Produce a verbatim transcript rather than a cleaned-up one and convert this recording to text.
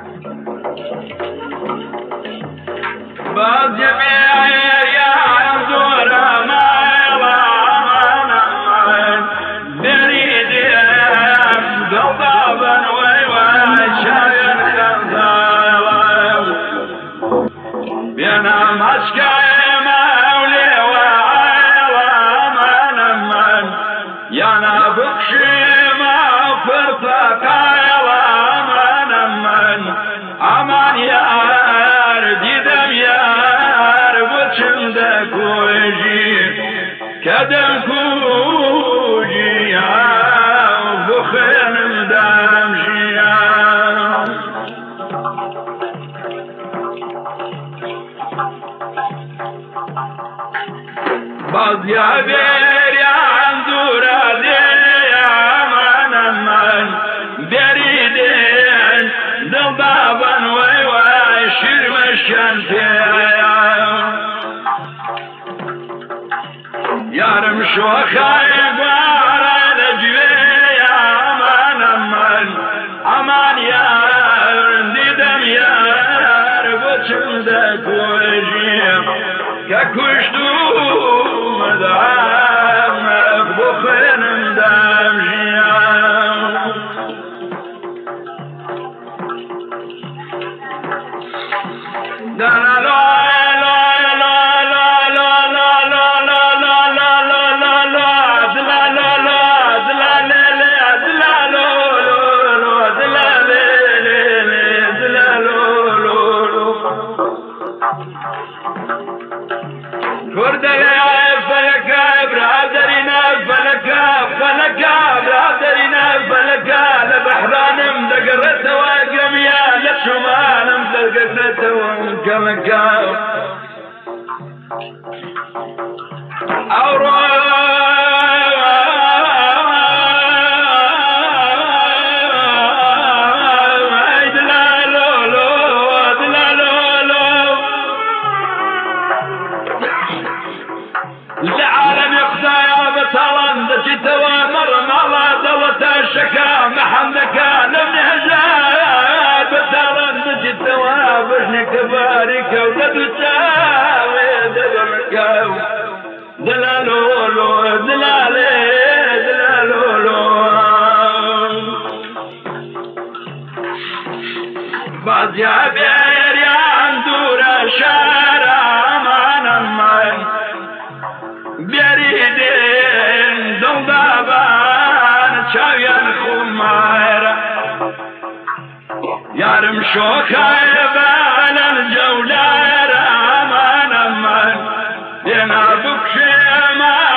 باز يا زور ما يوانا بريد قلبا ويواشاين خنزالا بينا مشكاي مولي وعيوانا من يانا بكشي ما فرطك عيوانا من امان يار ديدم يار بچنده کوجی کدم کوجی بخنم دم جیان باز یا بیر یا اندورا دی من من بریدین دل بابن وی وی شیر مشکن پیان یارم شوخای باره لجوی من من امان یار دیدم یار بچنده کوجیم که کشتو مدام بخنم دم جیان دانا لا لا لا لا لا لا لا لا لا لا لا لا لا دلا لا لا دلا لا لا دلا لا لا دلا لا لا دلا لا لا كردنا فلكا برادرنا فلكا فلكا برادرنا فلكا لبحرانم دقرته وقميا لشمالم دقرته وقمكا أورا العالم يخزايا بطلان دجتوا مر مالا دوتا الشكا محمدك لم نهجا بطلان دجتوا بجنك بارك وددو تاوي دبركاو دلالولو دلالي دلالولو باز يا بير يا اندورا شارع من من بريدين دلدابان چاویان خمارا يارم شوخاي بان الجولار امان امان بنا بكشي امان